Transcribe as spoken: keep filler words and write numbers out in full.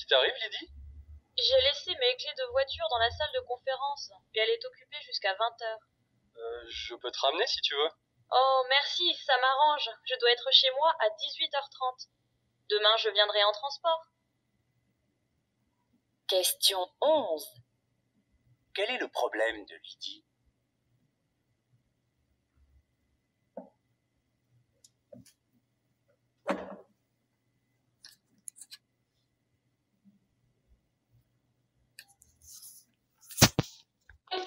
qui t'arrive, Lydie? J'ai laissé mes clés de voiture dans la salle de conférence, et elle est occupée jusqu'à vingt heures. Euh, je peux te ramener si tu veux. Oh, merci, ça m'arrange. Je dois être chez moi à dix-huit heures trente. Demain, je viendrai en transport. Question onze. Quel est le problème de Lydie?